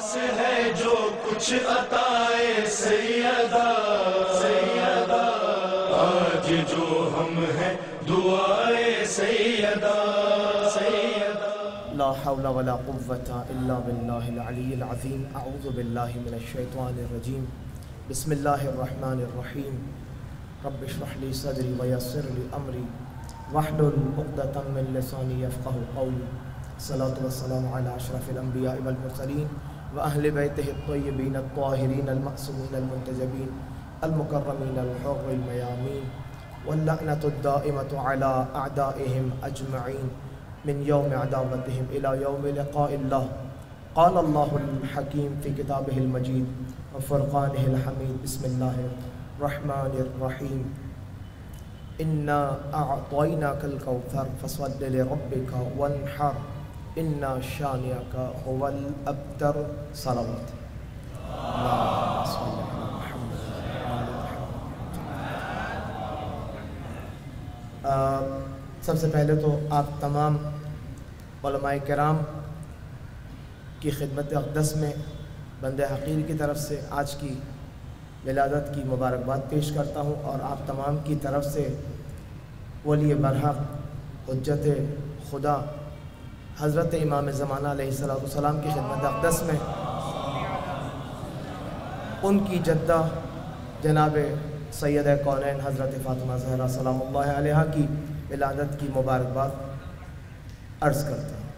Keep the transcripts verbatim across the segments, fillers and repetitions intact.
سے ہے جو کچھ عطائے سیدہ سیدہ، آج جو ہم ہیں دعائے سیدہ سیدہ۔ لا حول ولا قوة الا باللہ العلی العظیم۔ اعوذ باللہ من الشیطان الرجیم۔ بسم اللہ الرحمن الرحیم۔ رب اشرح لی صدری ویسر لی امری واحلل عقدۃ من لسانی یفقهوا قولی۔ الصلاۃ والسلام علی اشرف الانبیاء والمرسلین واہل بیتہ الطیبین الطاہرین المعصومین المنتجبین المکرمین الحر المیامین، واللعنۃ الدائمۃ علی اعدائہم اجمعین من یوم عداوتہم الی یوم لقاء اللہ۔ قال اللہ الحکیم فی کتابہ المجید وفرقانہ الحمید۔ بسم اللہ الرحمن الرحیم۔ انا اعطیناک الکوثر فصل لربک وانحر ان شانئک هو الابتر۔ صلوات اللہم صل علی محمد وعلی محمد۔ سب سے پہلے تو آپ تمام علماء کرام کی خدمت اقدس میں بندہ حقیر کی طرف سے آج کی ولادت کی مبارکباد پیش کرتا ہوں، اور آپ تمام کی طرف سے ولی برحق حجت خدا حضرت امام زمانہ علیہ الصلوۃ والسلام کی خدمت اقدس میں ان کی جدہ جناب سیدہ کونین حضرت فاطمہ زہرا سلام اللہ علیہا کی ولادت کی مبارکباد عرض کرتا ہوں۔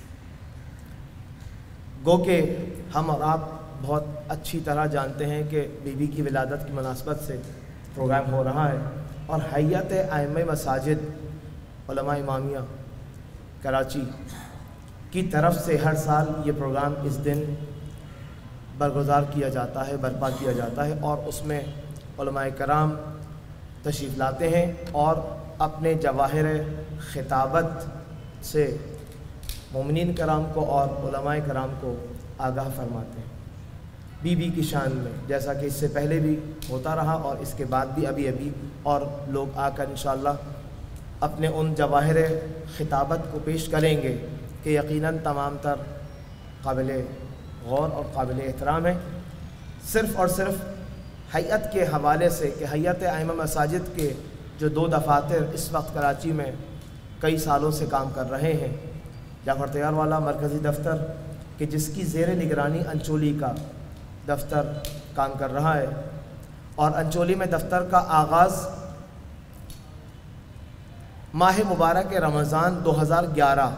گو کہ ہم اور آپ بہت اچھی طرح جانتے ہیں کہ بی بی کی ولادت کی مناسبت سے پروگرام ہو رہا ہے، اور ہیئت ائمہ مساجد علماء امامیہ کراچی کی طرف سے ہر سال یہ پروگرام اس دن برگزار کیا جاتا ہے، برپا کیا جاتا ہے، اور اس میں علماء کرام تشریف لاتے ہیں اور اپنے جواہر خطابت سے مومنین کرام کو اور علماء کرام کو آگاہ فرماتے ہیں بی بی کی شان میں، جیسا کہ اس سے پہلے بھی ہوتا رہا اور اس کے بعد بھی ابھی ابھی اور لوگ آ کر انشاءاللہ اپنے ان جواہر خطابت کو پیش کریں گے کہ یقیناً تمام تر قابل غور اور قابل احترام ہے۔ صرف اور صرف ہیئت کے حوالے سے کہ ہیئت ائمہ مساجد کے جو دو دفاتر اس وقت کراچی میں کئی سالوں سے کام کر رہے ہیں، جعفر طیار والا مرکزی دفتر کہ جس کی زیر نگرانی انچولی کا دفتر کام کر رہا ہے، اور انچولی میں دفتر کا آغاز ماہ مبارک رمضان دو ہزار گیارہ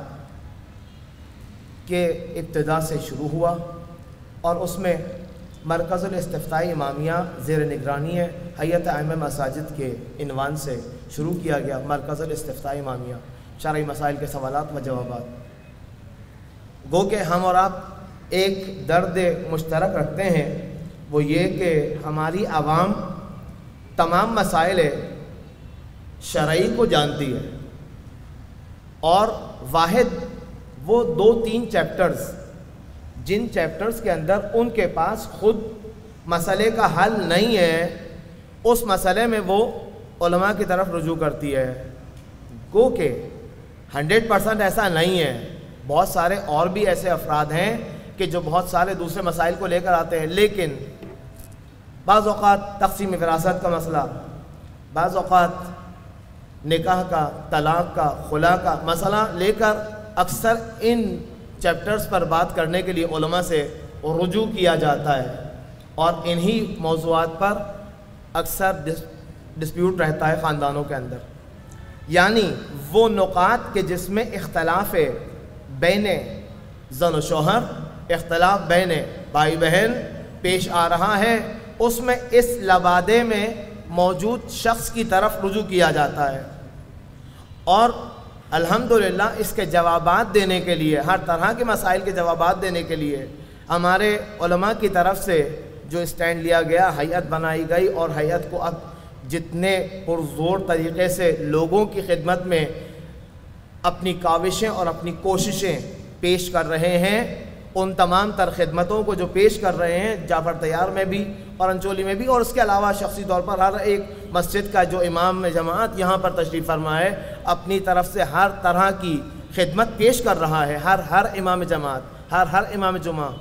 کے ابتدا سے شروع ہوا، اور اس میں مرکز الاستفتاء امامیہ زیر نگرانی ہے ہیئت ائمہ مساجد کے عنوان سے شروع کیا گیا مرکز الاستفتاء امامیہ، شرعی مسائل کے سوالات و جوابات۔ گو کہ ہم اور آپ ایک درد مشترک رکھتے ہیں، وہ یہ کہ ہماری عوام تمام مسائل شرعی کو جانتی ہے، اور واحد وہ دو تین چیپٹرز جن چیپٹرز کے اندر ان کے پاس خود مسئلے کا حل نہیں ہے، اس مسئلے میں وہ علماء کی طرف رجوع کرتی ہے۔ گو کہ ہنڈریڈ پرسنٹ ایسا نہیں ہے، بہت سارے اور بھی ایسے افراد ہیں کہ جو بہت سارے دوسرے مسائل کو لے کر آتے ہیں، لیکن بعض اوقات تقسیم وراثت کا مسئلہ، بعض اوقات نکاح کا، طلاق کا، خلا کا مسئلہ لے کر اکثر ان چیپٹرز پر بات کرنے کے لیے علماء سے رجوع کیا جاتا ہے، اور انہی موضوعات پر اکثر ڈسپیوٹ رہتا ہے خاندانوں کے اندر، یعنی وہ نقاط کہ جس میں اختلاف بین زن و شوہر، اختلاف بین بھائی بہن پیش آ رہا ہے، اس میں اس لبادے میں موجود شخص کی طرف رجوع کیا جاتا ہے، اور الحمدللہ اس کے جوابات دینے کے لیے، ہر طرح کے مسائل کے جوابات دینے کے لیے ہمارے علماء کی طرف سے جو اسٹینڈ لیا گیا، ہیئت بنائی گئی، اور ہیئت کو اب جتنے پرزور طریقے سے لوگوں کی خدمت میں اپنی کاوشیں اور اپنی کوششیں پیش کر رہے ہیں، ان تمام تر خدمتوں کو جو پیش کر رہے ہیں جعفر طیار میں بھی اور انچولی میں بھی، اور اس کے علاوہ شخصی طور پر ہر ایک مسجد کا جو امام جماعت یہاں پر تشریف فرما ہے اپنی طرف سے ہر طرح کی خدمت پیش کر رہا ہے، ہر ہر امام جماعت، ہر ہر امام جمعہ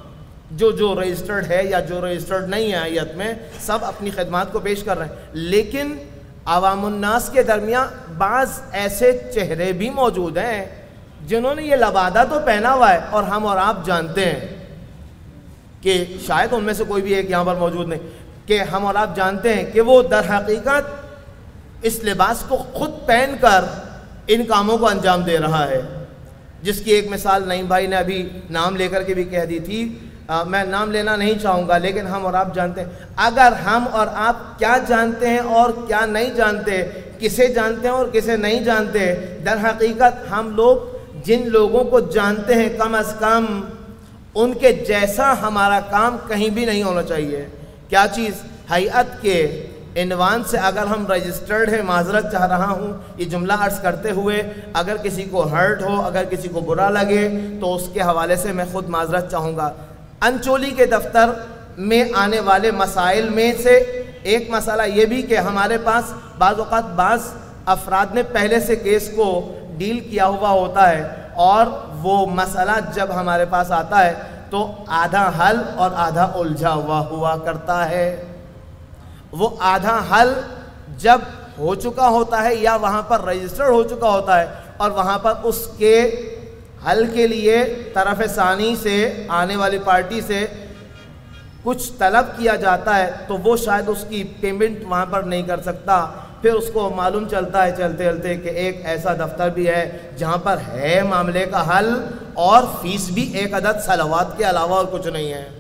جو جو رجسٹرڈ ہے یا جو رجسٹرڈ نہیں ہے حیت میں سب اپنی خدمات کو پیش کر رہے ہیں، لیکن عوام الناس کے درمیان بعض ایسے چہرے بھی موجود ہیں جنہوں نے یہ لبادہ تو پہنا ہوا ہے اور ہم اور آپ جانتے ہیں کہ شاید ان میں سے کوئی بھی ایک یہاں پر موجود نہیں، کہ ہم اور آپ جانتے ہیں کہ وہ در حقیقت اس لباس کو خود پہن کر ان کاموں کو انجام دے رہا ہے، جس کی ایک مثال نعیم بھائی نے ابھی نام لے کر کے بھی کہہ دی تھی، آ, میں نام لینا نہیں چاہوں گا، لیکن ہم اور آپ جانتے ہیں۔ اگر ہم اور آپ کیا جانتے ہیں اور کیا نہیں جانتے، کسے جانتے ہیں اور کسے نہیں جانتے، در حقیقت ہم لوگ جن لوگوں کو جانتے ہیں کم از کم ان کے جیسا ہمارا کام کہیں بھی نہیں ہونا چاہیے۔ کیا چیز؟ ہیئت کے عنوان سے اگر ہم رجسٹرڈ ہیں، معذرت چاہ رہا ہوں یہ جملہ عرض کرتے ہوئے، اگر کسی کو ہرٹ ہو، اگر کسی کو برا لگے تو اس کے حوالے سے میں خود معذرت چاہوں گا۔ انچولی کے دفتر میں آنے والے مسائل میں سے ایک مسئلہ یہ بھی کہ ہمارے پاس بعض اوقات بعض افراد نے پہلے سے کیس کو ڈیل کیا ہوا ہوتا ہے، اور وہ مسئلہ جب ہمارے پاس آتا ہے تو آدھا حل اور آدھا الجھا ہوا ہوا کرتا ہے۔ وہ آدھا حل جب ہو چکا ہوتا ہے یا وہاں پر رجسٹر ہو چکا ہوتا ہے اور وہاں پر اس کے حل کے لیے طرف ثانی سے، آنے والی پارٹی سے کچھ طلب کیا جاتا ہے تو وہ شاید اس کی پیمنٹ وہاں پر نہیں کر سکتا، پھر اس کو معلوم چلتا ہے چلتے چلتے کہ ایک ایسا دفتر بھی ہے جہاں پر ہے معاملے کا حل اور فیس بھی ایک عدد صلوات کے علاوہ اور کچھ نہیں ہے،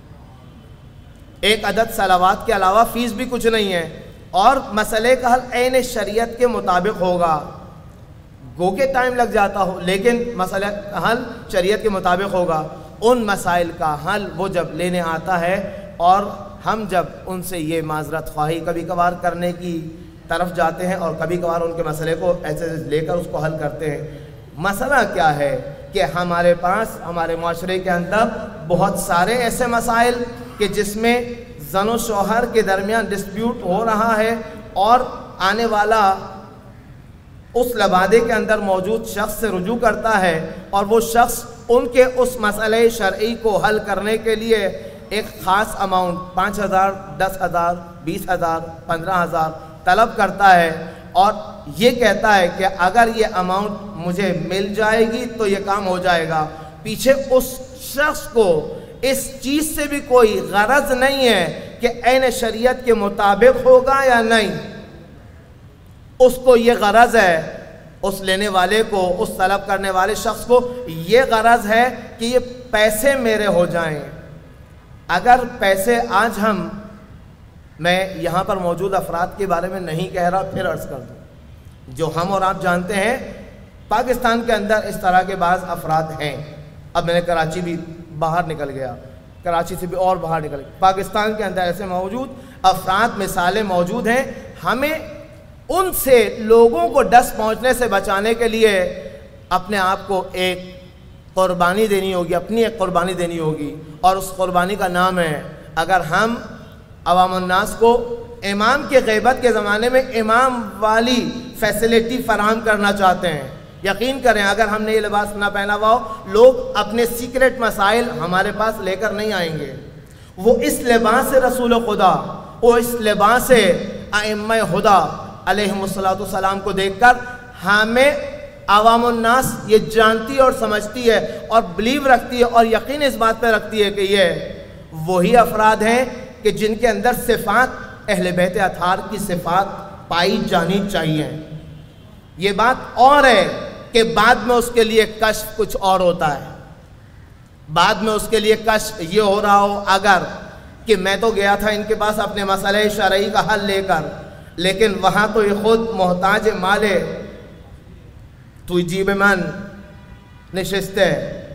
ایک عدد صلوات کے علاوہ فیس بھی کچھ نہیں ہے، اور مسئلے کا حل عین شریعت کے مطابق ہوگا، گو کے ٹائم لگ جاتا ہو لیکن مسئلہ کا حل شریعت کے مطابق ہوگا۔ ان مسائل کا حل وہ جب لینے آتا ہے اور ہم جب ان سے یہ معذرت خواہی کبھی کبھار کرنے کی طرف جاتے ہیں اور کبھی کبھار ان کے مسئلے کو ایسے لے کر اس کو حل کرتے ہیں، مسئلہ کیا ہے کہ ہمارے پاس ہمارے معاشرے کے اندر بہت سارے ایسے مسائل کہ جس میں زن و شوہر کے درمیان ڈسپیوٹ ہو رہا ہے اور آنے والا اس لبادے کے اندر موجود شخص سے رجوع کرتا ہے اور وہ شخص ان کے اس مسئلہ شرعی کو حل کرنے کے لیے ایک خاص اماؤنٹ پانچ ہزار، دس ہزار، بیس ہزار، پندرہ ہزار طلب کرتا ہے اور یہ کہتا ہے کہ اگر یہ اماؤنٹ مجھے مل جائے گی تو یہ کام ہو جائے گا۔ پیچھے اس شخص کو اس چیز سے بھی کوئی غرض نہیں ہے کہ عین شریعت کے مطابق ہوگا یا نہیں، اس کو یہ غرض ہے، اس لینے والے کو، اس طلب کرنے والے شخص کو یہ غرض ہے کہ یہ پیسے میرے ہو جائیں۔ اگر پیسے آج ہم، میں یہاں پر موجود افراد کے بارے میں نہیں کہہ رہا، پھر عرض کر دوں، جو ہم اور آپ جانتے ہیں پاکستان کے اندر اس طرح کے بعض افراد ہیں۔ اب میں نے کراچی بھی باہر نکل گیا، کراچی سے بھی اور باہر نکل گیا، پاکستان کے اندر ایسے موجود افراد، مثالیں موجود ہیں۔ ہمیں ان سے لوگوں کو ڈس پہنچنے سے بچانے کے لیے اپنے آپ کو ایک قربانی دینی ہوگی، اپنی ایک قربانی دینی ہوگی، اور اس قربانی کا نام ہے، اگر ہم عوام الناس کو امام کے غیبت کے زمانے میں امام والی فیسلٹی فراہم کرنا چاہتے ہیں، یقین کریں اگر ہم نے یہ لباس نہ پہنا ہوا ہو، لوگ اپنے سیکرٹ مسائل ہمارے پاس لے کر نہیں آئیں گے۔ وہ اس لباس سے رسول خدا، وہ اس لباس سے ائمہ خدا علیہم الصلوۃ والسلام کو دیکھ کر ہمیں عوام الناس یہ جانتی اور سمجھتی ہے اور بلیو رکھتی ہے اور یقین اس بات پہ رکھتی ہے کہ یہ وہی افراد ہیں کہ جن کے اندر صفات اہل بیت اطہار کی صفات پائی جانی چاہیے۔ یہ بات اور ہے کہ بعد میں اس کے لیے کشف کچھ اور ہوتا ہے، بعد میں اس کے لیے کشف یہ ہو رہا ہو اگر کہ میں تو گیا تھا ان کے پاس اپنے مسئلہ شرعی کا حل لے کر، لیکن وہاں تو یہ خود محتاج مالے تو جیب من نشستے۔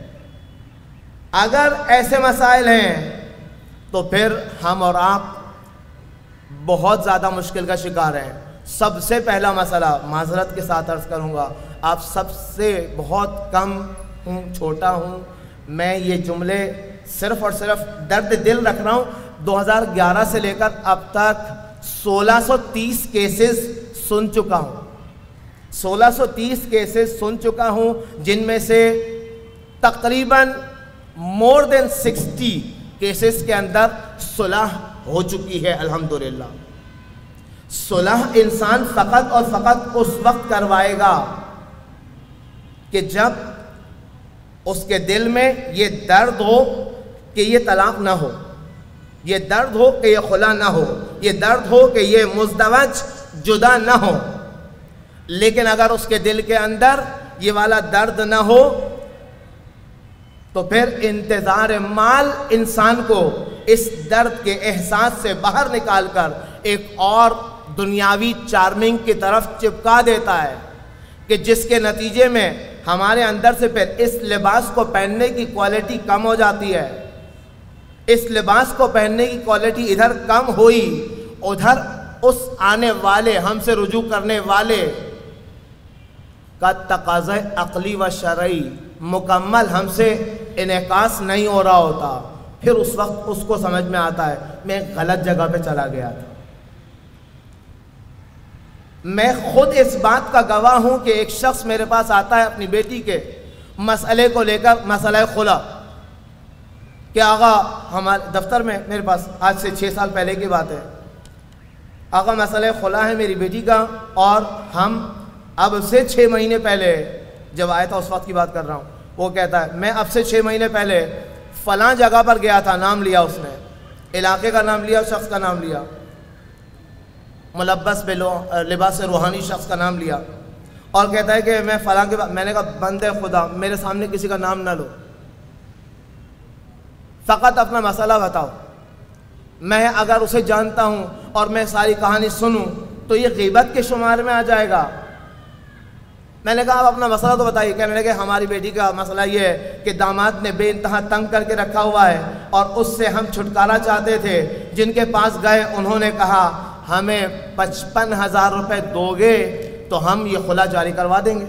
اگر ایسے مسائل ہیں تو پھر ہم اور آپ بہت زیادہ مشکل کا شکار ہیں۔ سب سے پہلا مسئلہ، معذرت کے ساتھ عرض کروں گا، آپ سب سے بہت کم ہوں، چھوٹا ہوں، میں یہ جملے صرف اور صرف درد دل رکھ رہا ہوں۔ دو ہزار گیارہ سے لے کر اب تک سولہ سو تیس کیسز سن چکا ہوں، سولہ سو تیس کیسز سن چکا ہوں، جن میں سے تقریباً مور دین سکسٹی کیسز کے اندر صلح ہو چکی ہے الحمدللہ۔ صلح انسان فقط اور فقط اس وقت کروائے گا کہ جب اس کے دل میں یہ درد ہو کہ یہ طلاق نہ ہو، یہ درد ہو کہ یہ خلا نہ ہو، یہ درد ہو کہ یہ مزدوج جدا نہ ہو۔ لیکن اگر اس کے دل کے اندر یہ والا درد نہ ہو تو پھر انتظار مال انسان کو اس درد کے احساس سے باہر نکال کر ایک اور دنیاوی چارمنگ کی طرف چپکا دیتا ہے کہ جس کے نتیجے میں ہمارے اندر سے پھر اس لباس کو پہننے کی کوالٹی کم ہو جاتی ہے۔ اس لباس کو پہننے کی کوالٹی ادھر کم ہوئی، ادھر اس آنے والے ہم سے رجوع کرنے والے کا تقاضا عقلی و شرعی مکمل ہم سے انعکاس نہیں ہو رہا ہوتا۔ پھر اس وقت اس کو سمجھ میں آتا ہے میں غلط جگہ پہ چلا گیا تھا۔ میں خود اس بات کا گواہ ہوں کہ ایک شخص میرے پاس آتا ہے اپنی بیٹی کے مسئلے کو لے کر، مسئلہ خلا، کہ آقا ہمارے دفتر میں میرے پاس آج سے چھ سال پہلے کی بات ہے، آقا مسئلہ خلا ہے میری بیٹی کا، اور ہم اب سے چھ مہینے پہلے، جب آیا تھا اس وقت کی بات کر رہا ہوں، وہ کہتا ہے میں اب سے چھ مہینے پہلے فلاں جگہ پر گیا تھا، نام لیا اس نے، علاقے کا نام لیا، شخص کا نام لیا، ملبس لباس روحانی شخص کا نام لیا، اور کہتا ہے کہ میں فلاں کے بعد، میں نے کہا بندے خدا میرے سامنے کسی کا نام نہ لو، فقط اپنا مسئلہ بتاؤ، میں اگر اسے جانتا ہوں اور میں ساری کہانی سنوں تو یہ غیبت کے شمار میں آ جائے گا۔ میں نے کہا آپ اپنا مسئلہ تو بتائیے۔ کہنے لگے ہماری بیٹی کا مسئلہ یہ ہے کہ داماد نے بے انتہا تنگ کر کے رکھا ہوا ہے اور اس سے ہم چھٹکارا چاہتے تھے، جن کے پاس گئے انہوں نے کہا ہمیں پچپن ہزار روپے دو گے تو ہم یہ خلا جاری کروا دیں گے۔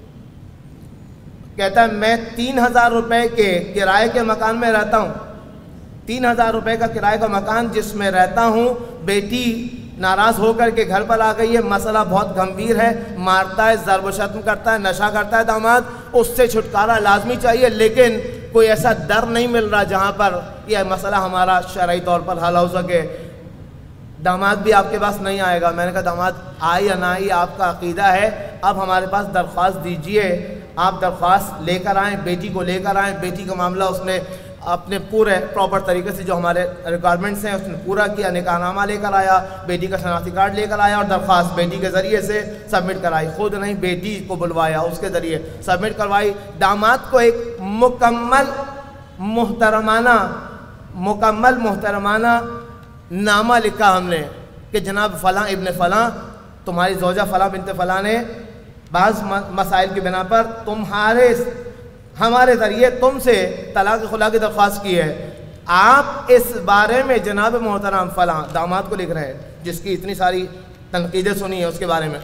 کہتا ہے میں تین ہزار روپے کے کرائے کے مکان میں رہتا ہوں، تین ہزار روپے کا کرائے کا مکان جس میں رہتا ہوں، بیٹی ناراض ہو کر کے گھر پر آ گئی ہے، مسئلہ بہت گمبھیر ہے، مارتا ہے، ضرب و شتم کرتا ہے، نشہ کرتا ہے داماد، اس سے چھٹکارا لازمی چاہیے، لیکن کوئی ایسا در نہیں مل رہا جہاں پر یہ مسئلہ ہمارا شرعی طور پر حل ہو سکے۔ داماد بھی آپ کے پاس نہیں آئے گا۔ میں نے کہا داماد آئے یا نہ آئے آپ کا عقیدہ ہے، اب ہمارے پاس درخواست دیجئے، آپ درخواست لے کر آئیں، بیٹی کو لے کر آئیں۔ بیٹی کا معاملہ اس نے اپنے پورے پراپر طریقے سے جو ہمارے ریکوائرمنٹس ہیں اس نے پورا کیا، نکاح نامہ لے کر آیا، بیٹی کا شناختی کارڈ لے کر آیا اور درخواست بیٹی کے ذریعے سے سبمٹ کرائی، خود نہیں بیٹی کو بلوایا، اس کے ذریعے سبمٹ کروائی۔ داماد کو ایک مکمل محترمانہ مکمل محترمانہ نامہ لکھا ہم نے کہ جناب فلاں ابن فلاں تمہاری زوجہ فلاں بنت فلاں نے بعض مسائل کی بنا پر تمہارے ہمارے ذریعے تم سے طلاق خلا کی درخواست کی ہے، آپ اس بارے میں جناب محترم فلاں داماد کو لکھ رہے ہیں جس کی اتنی ساری تنقیدیں سنی ہیں اس کے بارے میں،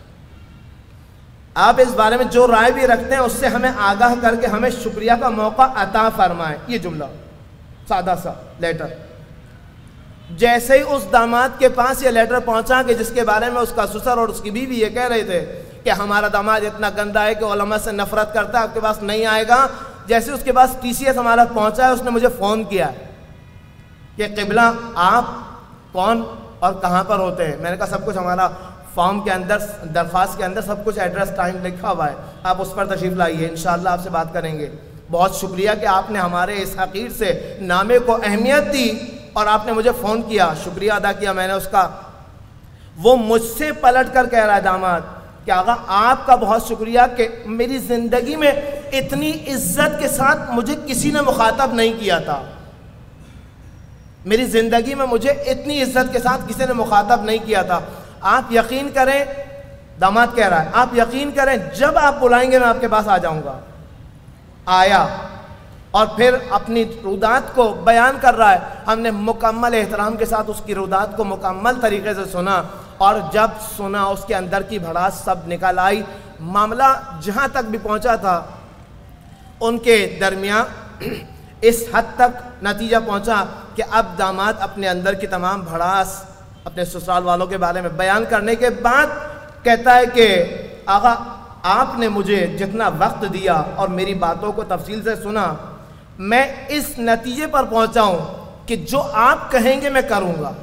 آپ اس بارے میں جو رائے بھی رکھتے ہیں اس سے ہمیں آگاہ کر کے ہمیں شکریہ کا موقع عطا فرمائیں۔ یہ جملہ سادہ سا لیٹر، جیسے ہی اس داماد کے پاس یہ لیٹر پہنچا کہ جس کے بارے میں اس کا سسر اور اس کی بیوی یہ کہہ رہے تھے کہ ہمارا داماد اتنا گندا ہے کہ علماء سے نفرت کرتا ہے، آپ کے پاس نہیں آئے گا، جیسے اس کے پاس ٹی سی ایس ہمارا پہنچا ہے اس نے مجھے فون کیا کہ قبلہ آپ کون اور کہاں پر ہوتے ہیں۔ میں نے کہا سب کچھ ہمارا فارم کے اندر، درخواست کے اندر سب کچھ ایڈریس ٹائم لکھا ہوا ہے، آپ اس پر تشریف لائیے، انشاءاللہ آپ سے بات کریں گے۔ بہت شکریہ کہ آپ نے ہمارے اس حقیر سے نامے کو اہمیت دی اور آپ نے مجھے فون کیا، شکریہ ادا کیا میں نے اس کا۔ وہ مجھ سے پلٹ کر کہہ رہا ہے داماد کہ آقا آپ کا بہت شکریہ کہ میری زندگی میں اتنی عزت کے ساتھ مجھے کسی نے مخاطب نہیں کیا تھا، میری زندگی میں مجھے اتنی عزت کے ساتھ کسی نے مخاطب نہیں کیا تھا۔ آپ یقین کریں، داماد کہہ رہا ہے آپ یقین کریں جب آپ بلائیں گے میں آپ کے پاس آ جاؤں گا۔ آیا اور پھر اپنی رودات کو بیان کر رہا ہے، ہم نے مکمل احترام کے ساتھ اس کی رودات کو مکمل طریقے سے سنا، اور جب سنا اس کے اندر کی بھڑاس سب نکل آئی۔ معاملہ جہاں تک بھی پہنچا تھا ان کے درمیان اس حد تک نتیجہ پہنچا کہ اب داماد اپنے اندر کی تمام بھڑاس اپنے سسرال والوں کے بارے میں بیان کرنے کے بعد کہتا ہے کہ آقا آپ نے مجھے جتنا وقت دیا اور میری باتوں کو تفصیل سے سنا، میں اس نتیجے پر پہنچا ہوں کہ جو آپ کہیں گے میں کروں گا.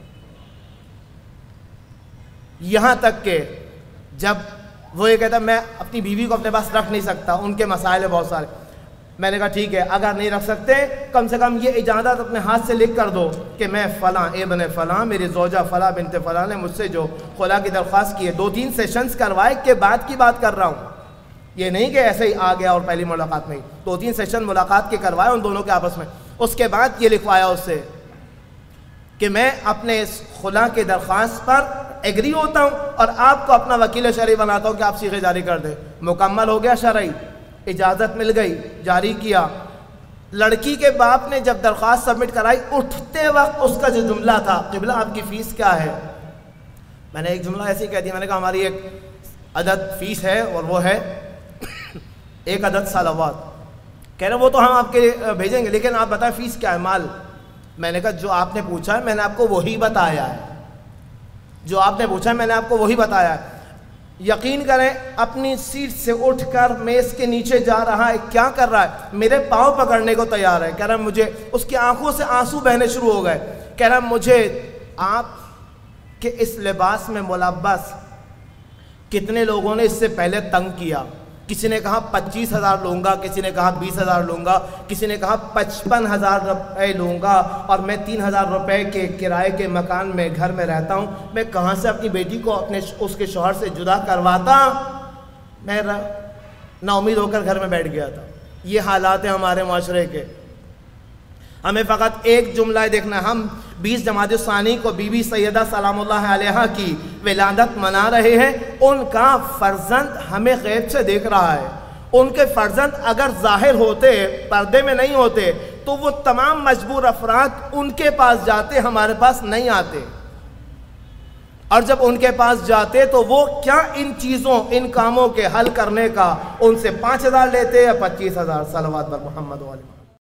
یہاں تک کہ جب وہ یہ کہتا میں اپنی بیوی کو اپنے پاس رکھ نہیں سکتا, ان کے مسائل ہیں بہت سارے, میں نے کہا ٹھیک ہے اگر نہیں رکھ سکتے کم سے کم یہ اجازت اپنے ہاتھ سے لکھ کر دو کہ میں فلاں ابن فلاں میری زوجہ فلاں بنت فلاں نے مجھ سے جو خلا کی درخواست کی ہے, دو تین سیشنز کروائے کے بعد کی بات کر رہا ہوں, یہ نہیں کہ ایسے ہی آ گیا اور پہلی ملاقات میں ہی, دو تین سیشن ملاقات کے کروائے ان دونوں کے آپس میں. اس کے بعد یہ لکھوایا اس سے کہ میں اپنے اس خلا کی درخواست پر ایگری ہوتا ہوں اور آپ کو اپنا وکیل شرعی بناتا ہوں کہ آپ صیغے جاری کر دیں. مکمل ہو گیا شرعی, اجازت مل گئی, جاری کیا. لڑکی کے باپ نے جب درخواست سبمٹ کرائی, اٹھتے وقت اس کا جو جملہ تھا قبلہ آپ کی فیس کیا ہے, میں نے ایک جملہ ایسے ہی کہہ دیا, میں نے کہا ہماری ایک عدد فیس ہے اور وہ ہے ایک عدد صلوات. کہہ رہے وہ تو ہم آپ کے بھیجیں گے لیکن آپ بتائیں فیس کیا ہے مال. میں نے کہا جو آپ نے پوچھا ہے میں نے آپ کو وہی بتایا ہے, جو آپ نے پوچھا ہے میں نے آپ کو وہی بتایا ہے. یقین کریں اپنی سیٹ سے اٹھ کر میز کے نیچے جا رہا ہے, کیا کر رہا ہے, میرے پاؤں پکڑنے کو تیار ہے. کہہ رہا ہے مجھے, اس کی آنکھوں سے آنسو بہنے شروع ہو گئے. کہہ رہا ہے مجھے آپ کے اس لباس میں ملبس کتنے لوگوں نے اس سے پہلے تنگ کیا. کسی نے کہا پچیس ہزار لوں گا, کسی نے کہا بیس ہزار لوں گا, کسی نے کہا پچپن ہزار روپے لوں گا, اور میں تین ہزار روپے کے کرائے کے مکان میں گھر میں رہتا ہوں, میں کہاں سے اپنی بیٹی کو اپنے اس کے شوہر سے جدا کرواتا. میں نا امید ہو کر گھر میں بیٹھ گیا تھا. یہ حالات ہیں ہمارے معاشرے کے. ہمیں فقط ایک جملہ دیکھنا, ہم بیس جمادی الثانی کو بی بی سیدہ سلام اللہ علیہا کی ولادت منا رہے ہیں. ان کا فرزند ہمیں غیب سے دیکھ رہا ہے. ان کے فرزند اگر ظاہر ہوتے, پردے میں نہیں ہوتے, تو وہ تمام مجبور افراد ان کے پاس جاتے, ہمارے پاس نہیں آتے. اور جب ان کے پاس جاتے تو وہ کیا ان چیزوں, ان کاموں کے حل کرنے کا ان سے پانچ ہزار لیتے یا پچیس ہزار. صلوات بر محمد علیہ.